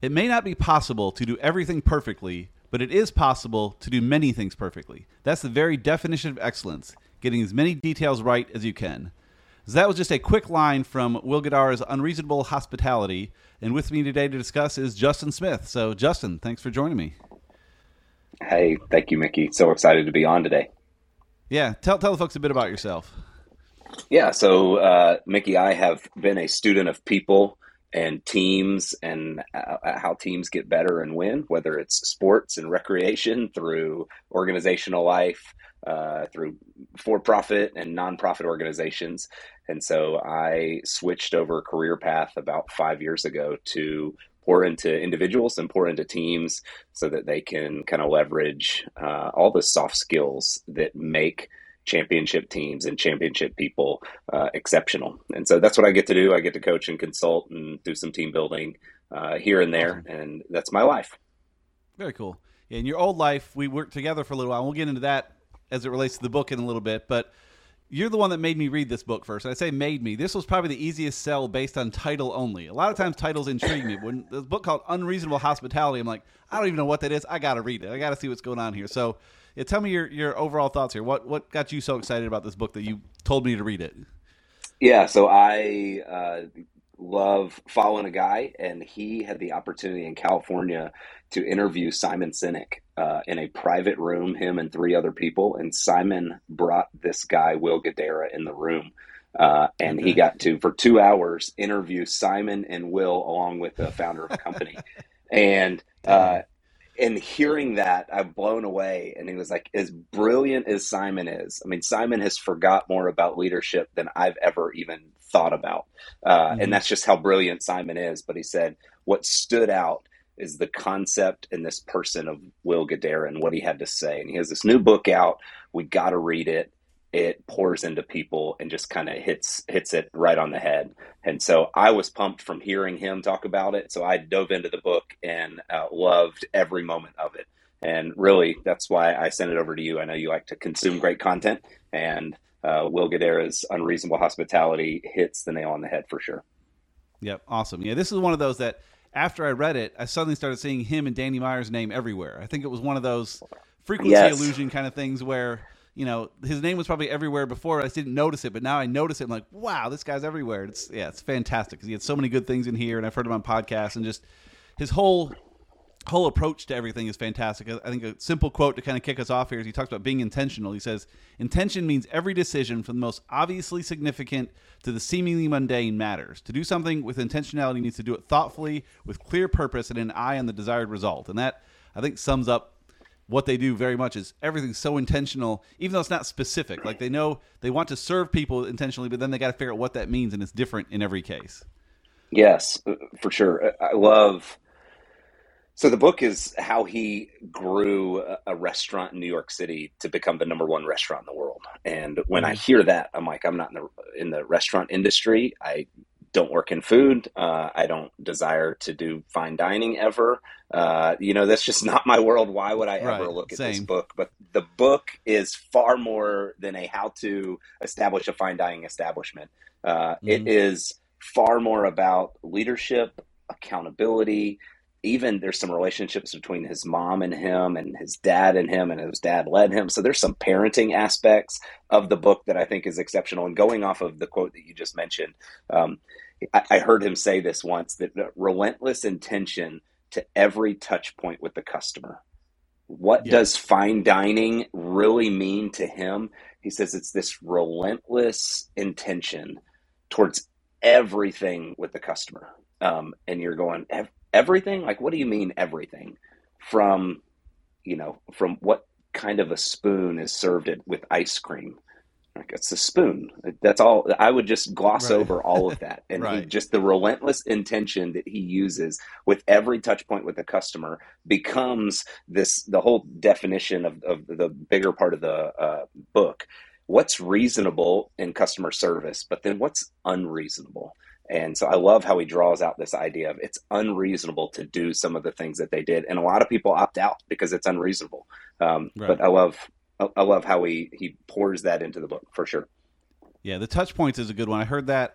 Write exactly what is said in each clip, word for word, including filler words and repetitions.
It may not be possible to do everything perfectly, but it is possible to do many things perfectly. That's the very definition of excellence, getting as many details right as you can. So that was just a quick line from Will Guidara's Unreasonable Hospitality. And with me today to discuss is Justin Smith. So, Justin, thanks for joining me. Hey, thank you, Mickey. So excited to be on today. Yeah, tell tell the folks a bit about yourself. Yeah, so uh, Mickey, I have been a student of people and teams and uh, how teams get better and win, whether it's sports and recreation, through organizational life, uh, through for-profit and nonprofit organizations. And so I switched over a career path about five years ago to pour into individuals and pour into teams so that they can kind of leverage uh, all the soft skills that make championship teams and championship people uh, exceptional. And so that's what I get to do. I get to coach and consult and do some team building uh, here and there. Awesome. And that's my life. Very cool. Yeah, in your old life, we worked together for a little while. We'll get into that as it relates to the book in a little bit. But you're the one that made me read this book first. I say made me. This was probably the easiest sell based on title only. A lot of times titles intrigue me. When the book called Unreasonable Hospitality, I'm like, I don't even know what that is. I got to read it. I got to see what's going on here. So yeah, tell me your, your overall thoughts here. What what got you so excited about this book that you told me to read it? Yeah, so I uh, love following a guy, and he had the opportunity in California to interview Simon Sinek uh, in a private room, him and three other people. And Simon brought this guy, Will Guidara, in the room. Uh, and Okay. he got to, for two hours, interview Simon and Will along with the founder of the company. And uh, and hearing that, I'm blown away. And he was like, as brilliant as Simon is, I mean, Simon has forgot more about leadership than I've ever even thought about. Uh, Mhm. And that's just how brilliant Simon is. But he said, what stood out is the concept and this person of Will Guidara and what he had to say. And he has this new book out. We got to read it. It pours into people and just kind of hits hits it right on the head. And so I was pumped from hearing him talk about it. So I dove into the book and uh, loved every moment of it. And really, that's why I sent it over to you. I know you like to consume great content, and uh, Will Guidara's Unreasonable Hospitality hits the nail on the head for sure. Yep, awesome. Yeah, this is one of those that after I read it, I suddenly started seeing him and Danny Meyer's name everywhere. I think it was one of those frequency Yes. illusion kind of things where, you know, his name was probably everywhere before. I just didn't notice it, but now I notice it. I'm like, wow, this guy's everywhere. It's yeah, it's fantastic because he had so many good things in here, and I've heard him on podcasts, and just his whole whole approach to everything is fantastic. I think a simple quote to kind of kick us off here is he talks about being intentional. He says, intention means every decision from the most obviously significant to the seemingly mundane matters. To do something with intentionality needs to do it thoughtfully, with clear purpose and an eye on the desired result. And that, I think, sums up what they do very much. Is everything's so intentional, even though it's not specific. Like they know they want to serve people intentionally, but then they got to figure out what that means, and it's different in every case. Yes, for sure. I love. So the book is how he grew a- a restaurant in New York City to become the number one restaurant in the world. And when I Mhm. hear that, I'm like, I'm not in the in the restaurant industry. I don't work in food. Uh, I don't desire to do fine dining ever. Uh, you know, that's just not my world. Why would I ever Right. look at this Same. book? But the book is far more than a how to establish a fine dining establishment. Uh, it Mhm. is far more about leadership, accountability. Even there's some relationships between his mom and him and his dad and him, and his dad led him. So there's some parenting aspects of the book that I think is exceptional. And going off of the quote that you just mentioned, um, I, I heard him say this once, that relentless intention to every touch point with the customer. What does Yes. fine dining really mean to him? He says it's this relentless intention towards everything with the customer. Um, and you're going, "Ev- everything? Like, what do you mean everything? From, you know, from what kind of a spoon is served it with ice cream? Like, it's a spoon. That's all. I would just gloss Right. over all of that. And he Right. just, the relentless intention that he uses with every touch point with the customer becomes this, the whole definition of, of the bigger part of the uh, book. What's reasonable in customer service, but then what's unreasonable? And so I love how he draws out this idea of it's unreasonable to do some of the things that they did. And a lot of people opt out because it's unreasonable. Um, Right. but I love, I I love how he, he pours that into the book for sure. Yeah, the touch points is a good one. I heard that.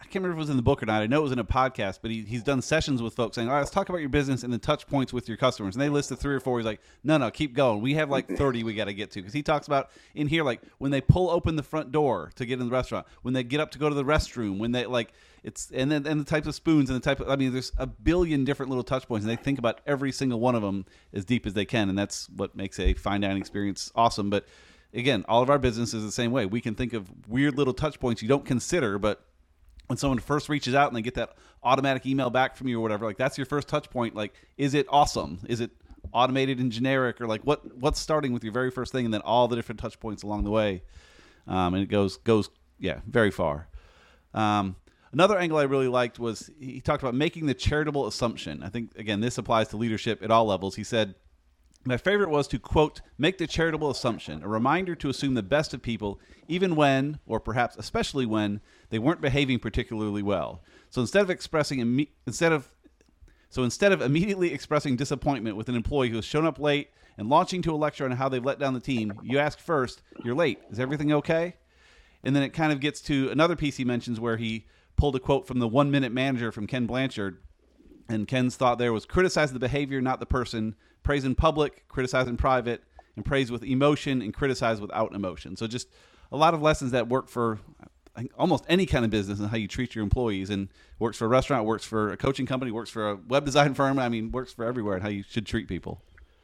I can't remember if it was in the book or not. I know it was in a podcast, but he, he's done sessions with folks saying, all right, let's talk about your business and the touch points with your customers. And they listed three or four. He's like, no, no, keep going. We have like thirty we got to get to. Because he talks about in here, like when they pull open the front door to get in the restaurant, when they get up to go to the restroom, when they like it's and then and the types of spoons and the type of, I mean, there's a billion different little touch points. And they think about every single one of them as deep as they can. And that's what makes a fine dining experience awesome. But again, all of our business is the same way. We can think of weird little touch points you don't consider, but when someone first reaches out and they get that automatic email back from you or whatever, like that's your first touch point. Like, is it awesome? Is it automated and generic, or like what what's starting with your very first thing, and then all the different touch points along the way, um, and it goes goes yeah very far. Um, another angle I really liked was he talked about making the charitable assumption. I think again this applies to leadership at all levels. He said, my favorite was to, quote, make the charitable assumption, a reminder to assume the best of people, even when, or perhaps especially when, they weren't behaving particularly well. So instead of expressing, imme- instead of, so instead of immediately expressing disappointment with an employee who has shown up late and launching to a lecture on how they've let down the team, you ask first, you're late, is everything okay? And then it kind of gets to another piece he mentions where he pulled a quote from the One Minute Manager from Ken Blanchard, and Ken's thought there was criticize the behavior, not the person. Praise in public, criticize in private, and praise with emotion and criticize without emotion. So just a lot of lessons that work for almost any kind of business and how you treat your employees, and works for a restaurant, works for a coaching company, works for a web design firm. I mean, works for everywhere, and how you should treat people.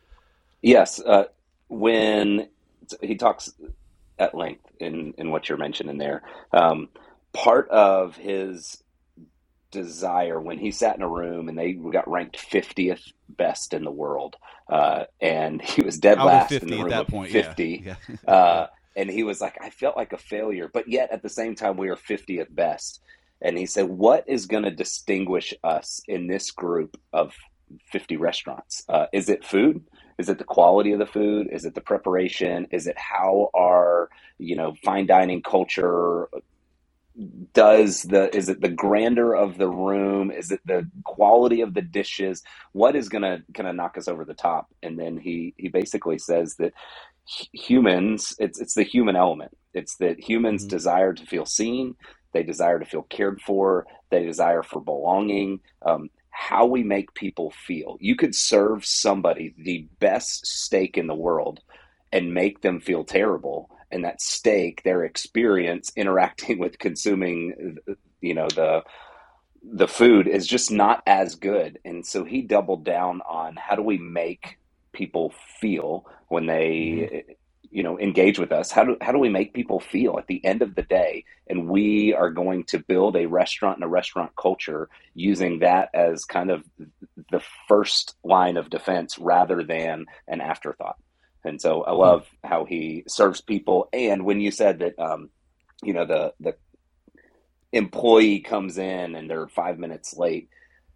Yes. Uh, when he talks at length in, in what you're mentioning there, um, part of his desire when he sat in a room and they got ranked fiftieth best in the world, uh, and he was dead last in the room at that point, fifty. Yeah. Yeah. uh, and he was like, I felt like a failure, but yet at the same time, we are fiftieth best. And he said, what is going to distinguish us in this group of fifty restaurants? Uh, is it food? Is it the quality of the food? Is it the preparation? Is it how our, you know, fine dining culture does the, is it the grandeur of the room? Is it the quality of the dishes? What is going to kind of knock us over the top? And then he, he basically says that humans, it's, it's the human element. It's that humans mm-hmm. desire to feel seen. They desire to feel cared for. They desire for belonging. Um, how we make people feel. You could serve somebody the best steak in the world and make them feel terrible. And that steak, their experience interacting with consuming, you know, the the food is just not as good. And so he doubled down on how do we make people feel when they, mm-hmm. you know, engage with us? How do how do we make people feel at the end of the day? And we are going to build a restaurant and a restaurant culture using that as kind of the first line of defense rather than an afterthought. And so I love how he serves people. And when you said that, um, you know, the, the employee comes in and they're five minutes late,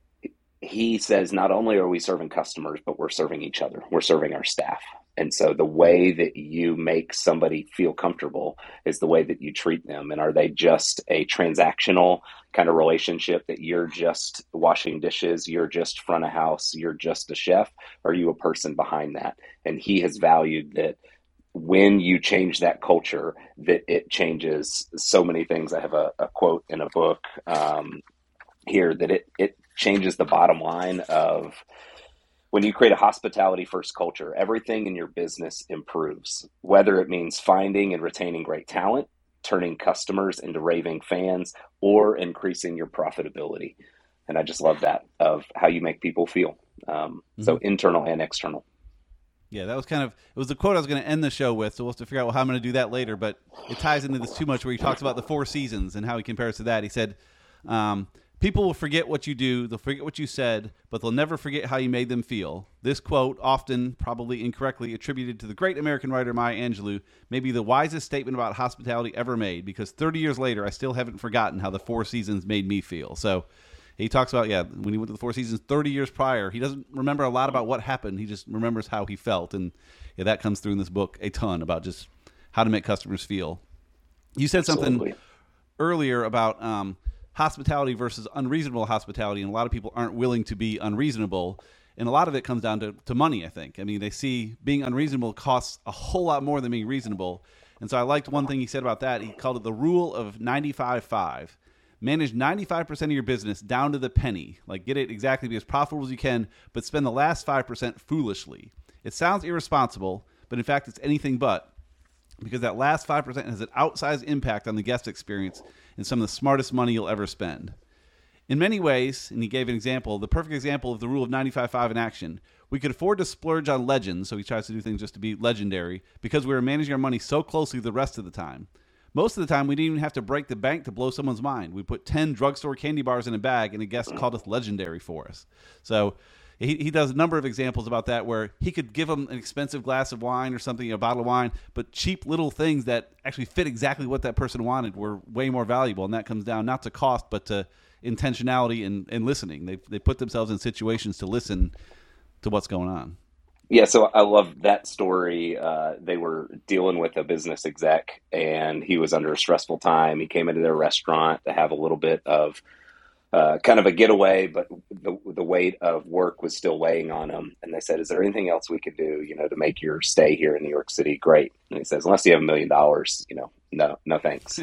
he says, not only are we serving customers, but we're serving each other. We're serving our staff. And so the way that you make somebody feel comfortable is the way that you treat them. And are they just a transactional kind of relationship that you're just washing dishes, you're just front of house, you're just a chef? Or are you a person behind that? And he has valued that when you change that culture, that it changes so many things. I have a, a quote in a book um, here that it, it changes the bottom line of, when you create a hospitality first culture, everything in your business improves, whether it means finding and retaining great talent, turning customers into raving fans, or increasing your profitability. And I just love that, of how you make people feel. Um, mm-hmm. So internal and external. Yeah, that was kind of, it was the quote I was going to end the show with. So we'll have to figure out how I'm going to do that later, but it ties into this too much, where he talks about the four seasons and how he compares to that. He said, um, people will forget what you do, they'll forget what you said, but they'll never forget how you made them feel. This quote, often probably incorrectly attributed to the great American writer Maya Angelou, may be the wisest statement about hospitality ever made, because thirty years later, I still haven't forgotten how the Four Seasons made me feel. So he talks about, yeah, when he went to the Four Seasons thirty years prior, he doesn't remember a lot about what happened. He just remembers how he felt. And yeah, that comes through in this book a ton, about just how to make customers feel. You said something Absolutely. earlier about um, hospitality versus unreasonable hospitality, and a lot of people aren't willing to be unreasonable, and a lot of it comes down to, to money, I think. I mean, they see being unreasonable costs a whole lot more than being reasonable, and so I liked one thing he said about that. He called it the rule of ninety-five five, Manage ninety-five percent of your business down to the penny. Like, get it exactly be as profitable as you can, but spend the last five percent foolishly. It sounds irresponsible, but in fact, it's anything but, because that last five percent has an outsized impact on the guest experience and some of the smartest money you'll ever spend. In many ways, and he gave an example, the perfect example of the rule of ninety-five five in action, we could afford to splurge on legends, so he tries to do things just to be legendary, because we were managing our money so closely the rest of the time. Most of the time, we didn't even have to break the bank to blow someone's mind. We put ten drugstore candy bars in a bag, and a guest called us legendary for us. So he, he does a number of examples about that, where he could give them an expensive glass of wine or something, a bottle of wine, but cheap little things that actually fit exactly what that person wanted were way more valuable, and that comes down not to cost, but to intentionality and, and listening. They they put themselves in situations to listen to what's going on. Yeah, so I love that story. Uh, they were dealing with a business exec, and he was under a stressful time. He came into their restaurant to have a little bit of uh, kind of a getaway, but the the weight of work was still weighing on him. And they said, "Is there anything else we could do, you know, to make your stay here in New York City great?" And he says, "Unless you have a million dollars, you know, no, no thanks."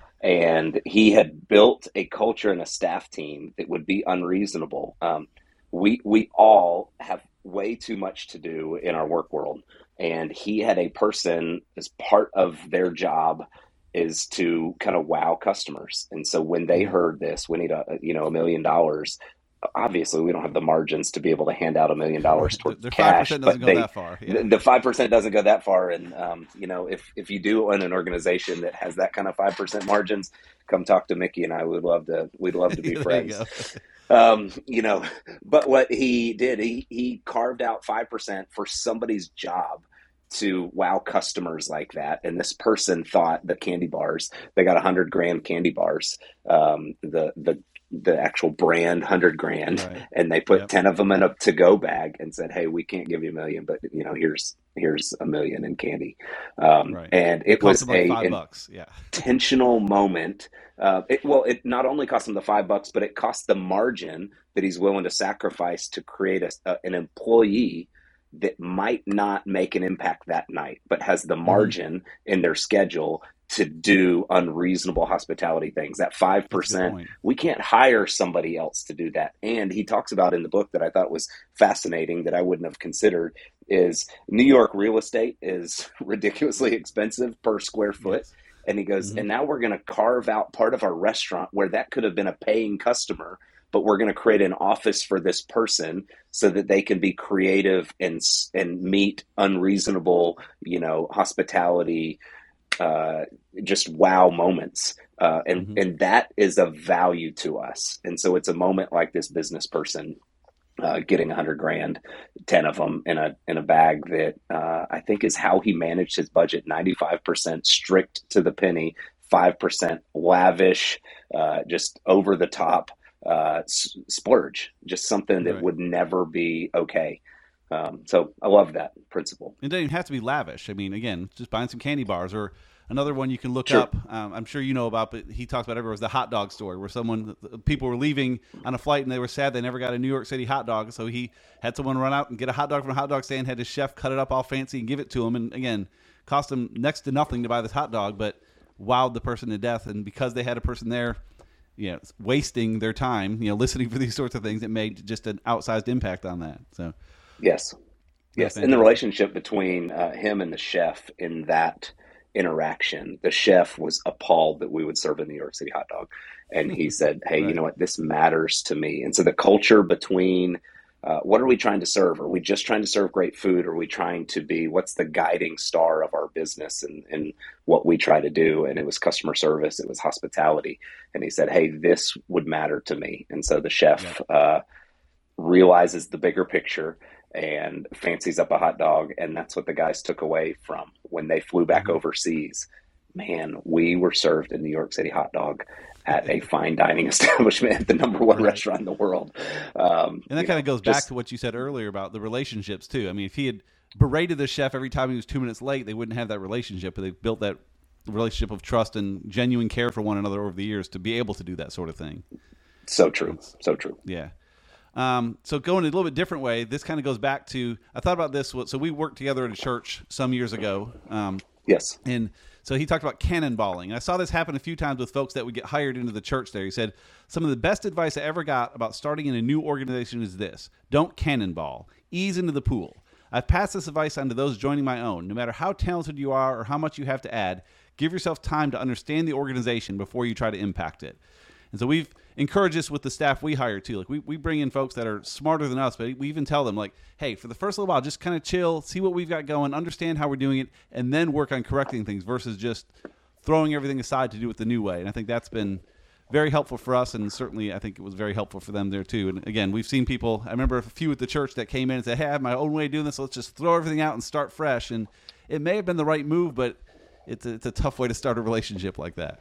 And he had built a culture and a staff team that would be unreasonable. Um, we we all have way too much to do in our work world, and he had a person as part of their job is to kind of wow customers. And so when they heard this, we need a you know a million dollars. Obviously, we don't have the margins to be able to hand out a million dollars towards the cash. five percent doesn't but go they, that far. Yeah. The five percent doesn't go that far. And um, you know, if if you do own an organization that has that kind of five percent margins, come talk to Mickey and I. Would love to. We'd love to be friends. You um, you know, but what he did, he he carved out five percent for somebody's job to wow customers like that. And this person thought the candy bars, they got a hundred gram candy bars, um, the the the actual brand hundred grand, right. And they put yep. ten of them in a to-go bag and said, "Hey, we can't give you a million, but you know, here's here's a million in candy." Um, right. And it, it was like a five bucks. Yeah. intentional moment. Uh, it, well, it not only cost him the five bucks, but it cost the margin that he's willing to sacrifice to create a, a, an employee that might not make an impact that night, but has the margin mm-hmm. in their schedule to do unreasonable hospitality things. That five percent, we can't hire somebody else to do that. And he talks about in the book that I thought was fascinating that I wouldn't have considered is New York real estate is ridiculously expensive per square foot. Yes. And he goes, mm-hmm. and now we're going to carve out part of our restaurant where that could have been a paying customer, but we're going to create an office for this person so that they can be creative and and meet unreasonable, you know, hospitality, uh, just wow moments. Uh, and, mm-hmm. and that is of value to us. And so it's a moment like this business person uh, getting a hundred grand, ten of them in a, in a bag that uh, I think is how he managed his budget. ninety-five percent strict to the penny, five percent lavish, uh, just over the top. Uh, s- splurge, just something that right. would never be okay. Um, so I love that principle. It doesn't even have to be lavish. I mean, again, just buying some candy bars, or another one you can look sure. up. Um, I'm sure you know about, but he talks about everywhere, was the hot dog store, where someone, people were leaving on a flight and they were sad they never got a New York City hot dog. So he had someone run out and get a hot dog from a hot dog stand, had his chef cut it up all fancy and give it to him. And again, cost him next to nothing to buy this hot dog, but wowed the person to death. And because they had a person there, you know, wasting their time, you know, listening for these sorts of things, it made just an outsized impact on that. So, yes, yes, and the relationship between uh, him and the chef in that interaction, the chef was appalled that we would serve a New York City hot dog, and he said, "Hey, right. you know what? This matters to me." And so the culture between uh, what are we trying to serve? Are we just trying to serve great food? Or are we trying to be, what's the guiding star of our business and, and what we try to do? And it was customer service. It was hospitality. And he said, "Hey, this would matter to me." And so the chef yeah. uh, realizes the bigger picture and fancies up a hot dog. And that's what the guys took away from when they flew back mm-hmm. overseas. Man, we were served a New York City hot dog at a fine dining establishment at the number one right. restaurant in the world. Um, and that kind of goes just, back to what you said earlier about the relationships too. I mean, if he had berated the chef every time he was two minutes late, they wouldn't have that relationship, but they've built that relationship of trust and genuine care for one another over the years to be able to do that sort of thing. So true. So true. Yeah. Um, so going a little bit different way, this kind of goes back to, I thought about this. So we worked together at a church some years ago. Um, yes. And So he talked about cannonballing. And I saw this happen a few times with folks that would get hired into the church there. He said, some of the best advice I ever got about starting in a new organization is this: don't cannonball. Ease into the pool. I've passed this advice on to those joining my own. No matter how talented you are or how much you have to add, give yourself time to understand the organization before you try to impact it. And so we've encouraged this with the staff we hire too. Like we, we bring in folks that are smarter than us, but we even tell them like, hey, for the first little while, just kind of chill, see what we've got going, understand how we're doing it, and then work on correcting things versus just throwing everything aside to do it the new way. And I think that's been very helpful for us, and certainly I think it was very helpful for them there too. And again, we've seen people, I remember a few at the church that came in and said, hey, I have my own way of doing this, so let's just throw everything out and start fresh. And it may have been the right move, but it's a, it's a tough way to start a relationship like that.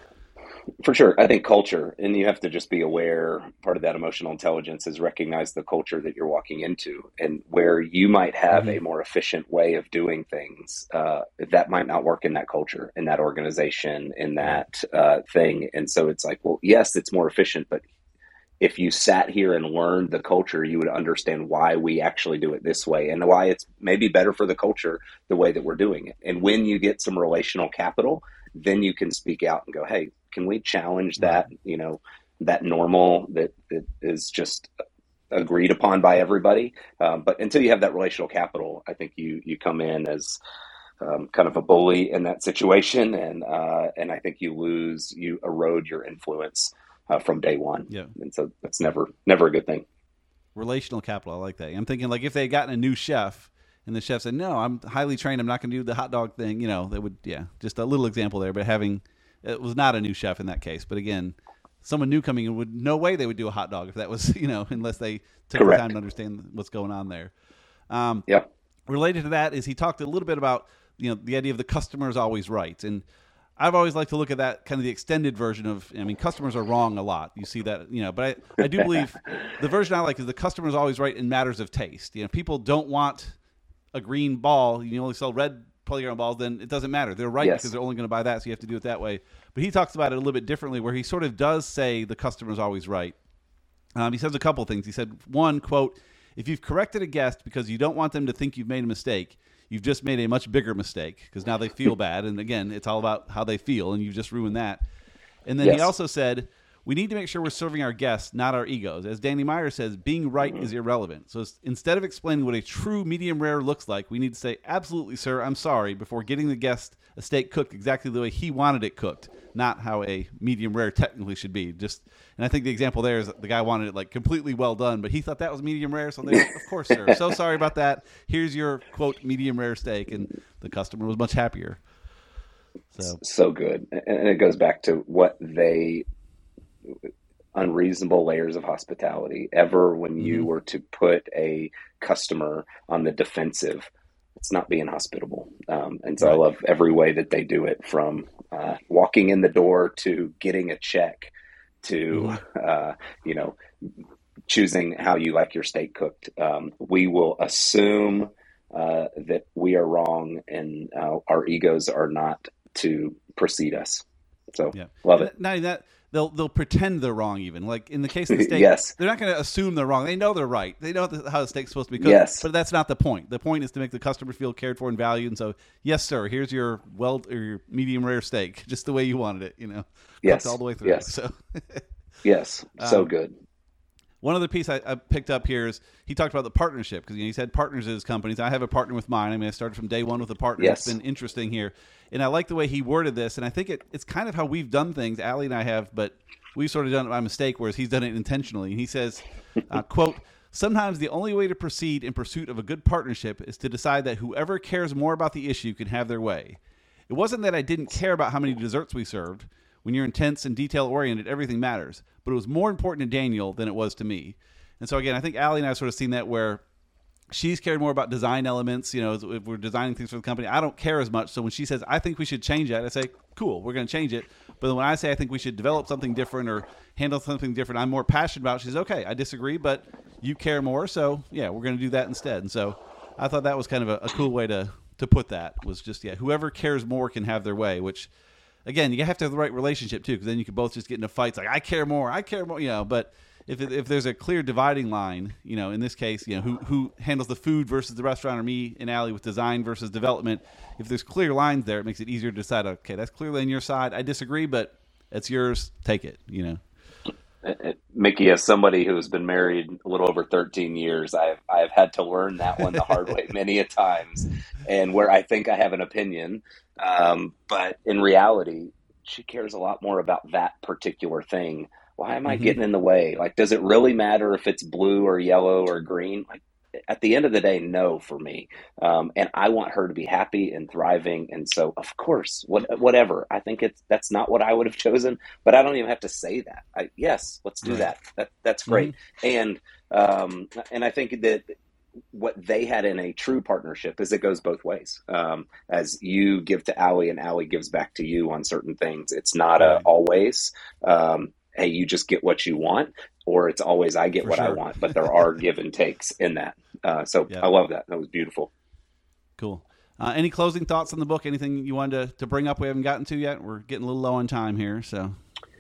For sure. I think culture, and you have to just be aware, part of that emotional intelligence is recognize the culture that you're walking into, and where you might have mm-hmm. a more efficient way of doing things, uh, that might not work in that culture, in that organization, in that uh, thing. And so it's like, well, yes, it's more efficient, but if you sat here and learned the culture, you would understand why we actually do it this way and why it's maybe better for the culture the way that we're doing it. And when you get some relational capital, then you can speak out and go, hey, can we challenge that, you know, that normal that, that is just agreed upon by everybody? Um, but until you have that relational capital, I think you you come in as um, kind of a bully in that situation. And uh, and I think you lose, you erode your influence uh, from day one. Yeah. And so that's never, never a good thing. Relational capital. I like that. I'm thinking like if they had gotten a new chef and the chef said, no, I'm highly trained, I'm not going to do the hot dog thing, you know, that would, yeah, just a little example there, but having, it was not a new chef in that case. But again, someone new coming in would, no way they would do a hot dog if that was, you know, unless they took Correct. the time to understand what's going on there. Um, yeah. Related to that is he talked a little bit about, you know, the idea of the customer is always right. And I've always liked to look at that kind of the extended version of, I mean, customers are wrong a lot. You see that, you know, but I, I do believe the version I like is the customer is always right in matters of taste. You know, people don't want a green ball. You only sell red playground balls, then it doesn't matter. They're right yes. because they're only going to buy that, so you have to do it that way. But he talks about it a little bit differently, where he sort of does say the customer's always right. Um, he says a couple things. He said, one, quote, if you've corrected a guest because you don't want them to think you've made a mistake, you've just made a much bigger mistake because now they feel bad. And again, it's all about how they feel, and you've just ruined that. And then yes. he also said, we need to make sure we're serving our guests, not our egos. As Danny Meyer says, being right mm-hmm. is irrelevant. So instead of explaining what a true medium rare looks like, we need to say, absolutely, sir, I'm sorry, before getting the guest a steak cooked exactly the way he wanted it cooked, not how a medium rare technically should be. Just, and I think the example there is the guy wanted it like completely well done, but he thought that was medium rare. So they, of course, sir, so sorry about that. Here's your, quote, medium rare steak. And the customer was much happier. So, so good. And it goes back to what they... unreasonable layers of hospitality. Ever when you mm-hmm. were to put a customer on the defensive, it's not being hospitable. Um, and so right. I love every way that they do it, from uh, walking in the door to getting a check to, mm-hmm. uh, you know, choosing how you like your steak cooked. Um, we will assume uh, that we are wrong, and uh, our egos are not to precede us. So yeah. love it. Not that they'll they'll pretend they're wrong, even like in the case of the steak. yes. They're not going to assume they're wrong. They know they're right. They know how the steak's supposed to be cooked. Yes. But that's not the point. The point is to make the customer feel cared for and valued. And so, yes, sir, here's your well or your medium rare steak, just the way you wanted it. You know, yes, all the way through. Yes. So, yes, so um, good. One other piece I, I picked up here is he talked about the partnership, because you know, he said partners as companies. I have a partner with mine. I mean, I started from day one with a partner. Yes. It's been interesting here. And I like the way he worded this. And I think it, it's kind of how we've done things, Allie and I have, but we've sort of done it by mistake, whereas he's done it intentionally. And he says, uh, quote, sometimes the only way to proceed in pursuit of a good partnership is to decide that whoever cares more about the issue can have their way. It wasn't that I didn't care about how many desserts we served. When you're intense and detail-oriented, everything matters. But it was more important to Daniel than it was to me. And so, again, I think Allie and I have sort of seen that where she's cared more about design elements. You know, if we're designing things for the company, I don't care as much. So when she says, I think we should change that, I say, cool, we're going to change it. But then when I say I think we should develop something different or handle something different I'm more passionate about, she says, okay, I disagree, but you care more. So, yeah, we're going to do that instead. And so I thought that was kind of a, a cool way to, to put that, was just, yeah, whoever cares more can have their way, which, again, you have to have the right relationship, too, because then you could both just get into fights like, I care more, I care more, you know, but if it, if there's a clear dividing line, you know, in this case, you know, who who handles the food versus the restaurant, or me and Allie with design versus development. If there's clear lines there, it makes it easier to decide. Okay, that's clearly on your side. I disagree, but it's yours. Take it. You know. Mickey, as somebody who's been married a little over thirteen years, I've I've had to learn that one the hard way many a times, and where I think I have an opinion, um, but in reality, she cares a lot more about that particular thing. Why am I Mm-hmm. getting in the way? Like, does it really matter if it's blue or yellow or green? Like, at the end of the day, no for me. Um, and I want her to be happy and thriving. And so, of course, what, whatever. I think it's that's not what I would have chosen, but I don't even have to say that. I, yes, let's do Right. that. That that's Mm-hmm. great. And um, and I think that what they had in a true partnership is it goes both ways. Um, as you give to Allie and Allie gives back to you on certain things, it's not a Right. always, um, hey, you just get what you want, or it's always I get For what I sure. want, but there are give and takes in that. Uh, so Yeah. I love that. That was beautiful. Cool. Uh, any closing thoughts on the book? Anything you wanted to, to bring up we haven't gotten to yet? We're getting a little low on time here, so.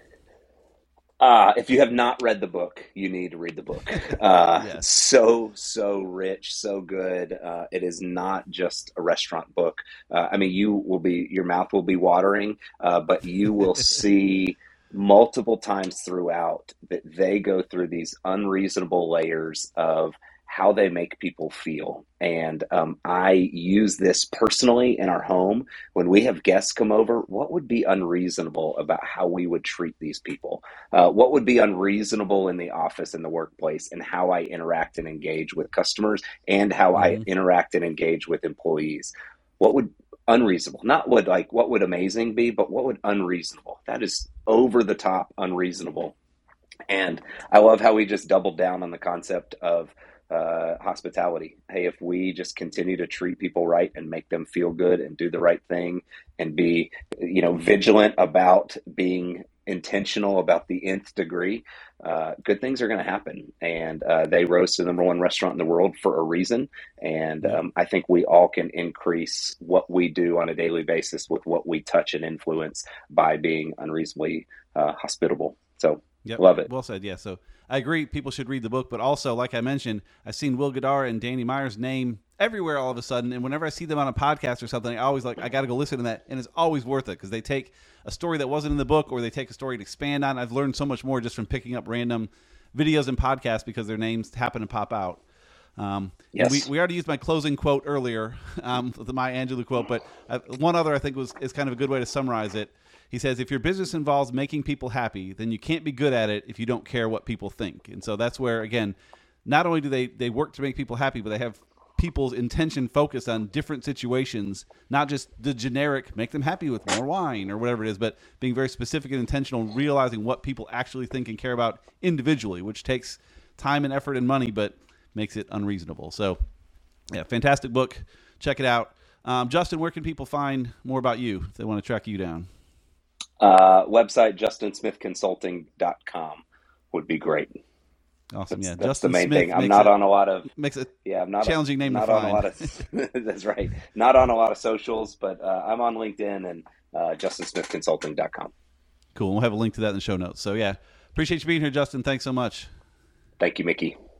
Uh, if you have not read the book, you need to read the book. Uh, Yes. so, so rich, so good. Uh, it is not just a restaurant book. Uh, I mean, you will be, your mouth will be watering, uh, but you will see multiple times throughout that they go through these unreasonable layers of how they make people feel. And um, I use this personally in our home. When we have guests come over, what would be unreasonable about how we would treat these people? Uh, what would be unreasonable in the office, in the workplace, and how I interact and engage with customers, and how I Mm-hmm. interact and engage with employees? What would unreasonable, not what like what would amazing be, but what would unreasonable? That is over the top unreasonable. And I love how we just doubled down on the concept of uh, hospitality. Hey, if we just continue to treat people right and make them feel good and do the right thing and be, you know, vigilant about being intentional about the nth degree, uh, good things are going to happen. And uh, they rose to the number one restaurant in the world for a reason. And Yep. um, I think we all can increase what we do on a daily basis with what we touch and influence by being unreasonably uh, hospitable. So Yep. love it. Well said. Yeah. So I agree. People should read the book, but also, like I mentioned, I've seen Will Guidara and Danny Meyer's name everywhere all of a sudden. And whenever I see them on a podcast or something, I always like, I got to go listen to that. And it's always worth it because they take a story that wasn't in the book, or they take a story to expand on. I've learned so much more just from picking up random videos and podcasts because their names happen to pop out. Um, and we, Yes. we already used my closing quote earlier, um, the Maya Angelou quote, but uh, one other I think was is kind of a good way to summarize it. He says, if your business involves making people happy, then you can't be good at it if you don't care what people think. And so that's where, again, not only do they, they work to make people happy, but they have people's intention focused on different situations, not just the generic make them happy with more wine or whatever it is, but being very specific and intentional, realizing what people actually think and care about individually, which takes time and effort and money, but makes it unreasonable. So, yeah, fantastic book. Check it out. Um, Justin, where can people find more about you if they want to track you down? Uh, website justin smith consulting dot com would be great. Awesome. That's Yeah, that's the Justin main Smith thing. I'm makes not it on a lot of makes a yeah. I'm not challenging name not to on find. a lot of that's right. Not on a lot of socials, but uh, I'm on LinkedIn and uh, justin smith consulting dot com. Cool. We'll have a link to that in the show notes. So yeah, appreciate you being here, Justin. Thanks so much. Thank you, Mickey.